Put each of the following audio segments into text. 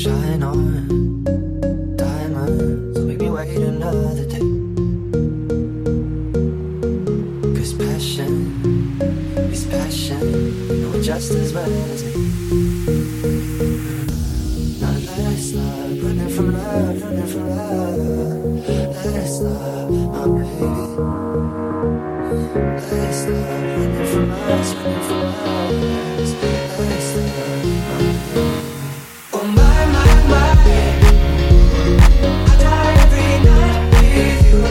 Shine on, diamonds, make me wait another day. 'Cause passion is passion, you're just as well as me. Now let's start running from love, running from love. Let's start, my baby. Let's start running from us, running from us. Let's start, my baby. Oh my, my, my, I die every night with you.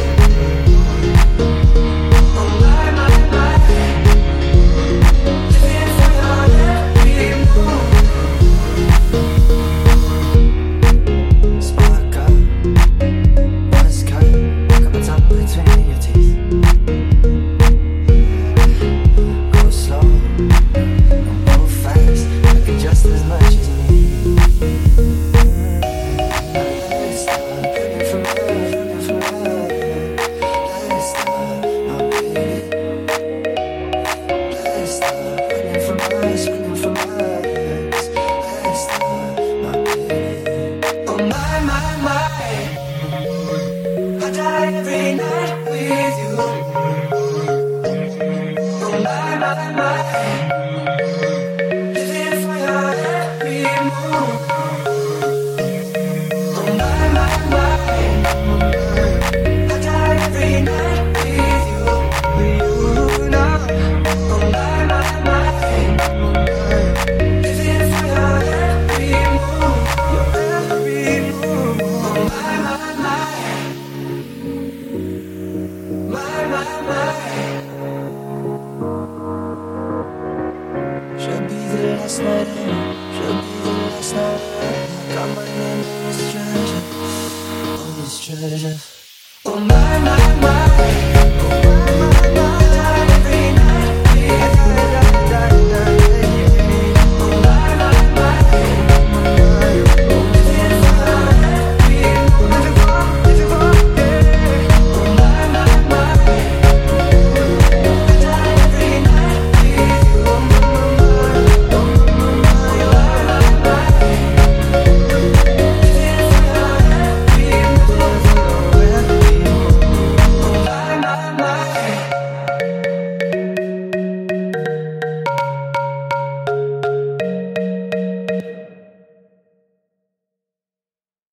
Oh my, my, my, living for your every move. Spark up, buzz cut, got my tongue between your teeth. Go slow, don't go fast, I can just as much as me. Let's start running from love, running from love. Let's start, my baby. Let's start running from us, running from us. Let's start, my baby. Oh my, my, my, I die every night with you. Oh my, my, my, living for your every move. Oh my, my, my, I die every night with you now. Oh my, my, my, living for your every move, your every move. Oh my, my, my, my, my, my. Should be the last night in, should be the last night in. Got my name on this treasure, on this treasure. Oh my.